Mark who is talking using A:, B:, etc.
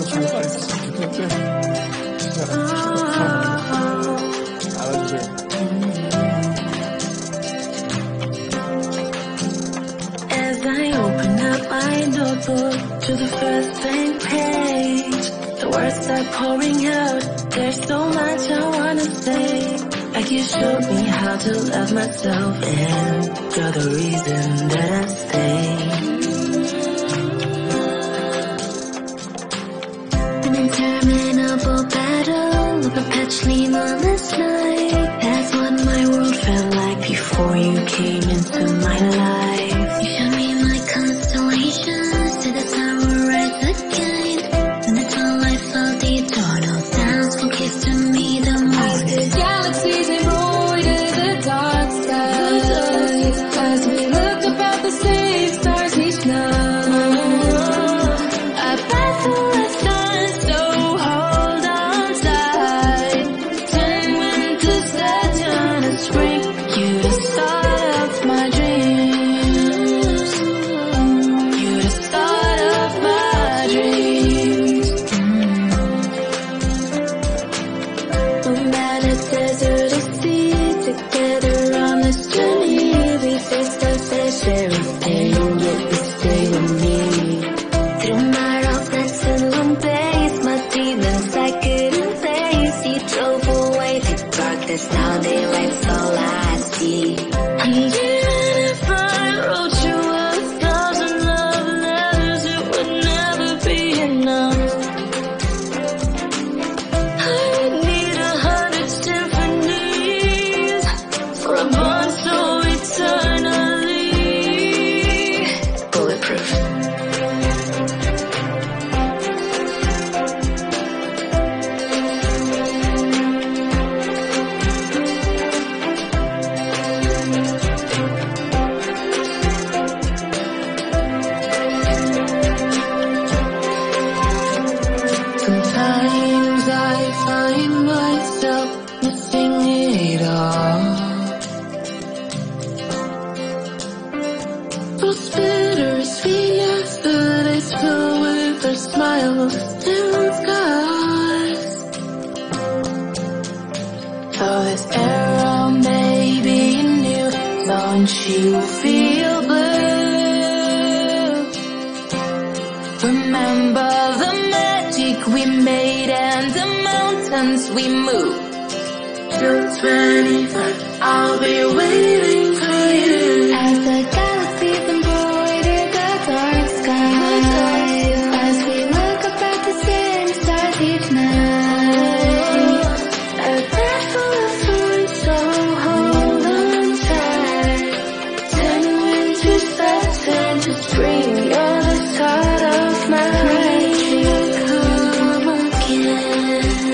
A: As I open up my notebook to the first blank page, the words are pouring out. There's so much I wanna say. Like you showed me how to love myself, and you're the reason that I stay. An interminable battle, a perpetually moonless night. That's what my world felt like before you came into my life. You showed me my constellations, to the tower rise again. And that's all I felt, the eternal dance will kiss to me the morning. I see galaxies embroidered the dark skies, as we look up at the same stars each night. I pass through the sun, so hold on tight. Turn winter, Saturn and spring, you the start of my dreams. You the start of my dreams. No matter desert or sea, together on this journey, we face the fair share of pain, yet you stay with me. Through my roughness and long days, my demons I couldn't face. You drove away the darkness, now daylight's all I see. And even if I wrote you 1,000 love letters, it would never be enough. I would need 100 symphonies for a bond so eternally bulletproof. Sometimes I find myself missing it all. Those bittersweet yesterdays filled with our smiles and scars. So this arrow may be new, don't you feel blue? Remember the magic we made and the mountains we moved. Till 25, I'll be waiting for you. As the galaxies embroider the dark sky, as we look up at the same stars each night. A bed full of thorns, so hold on tight. Turn winter's Saturn to spring, you're the start of my dream. Come again.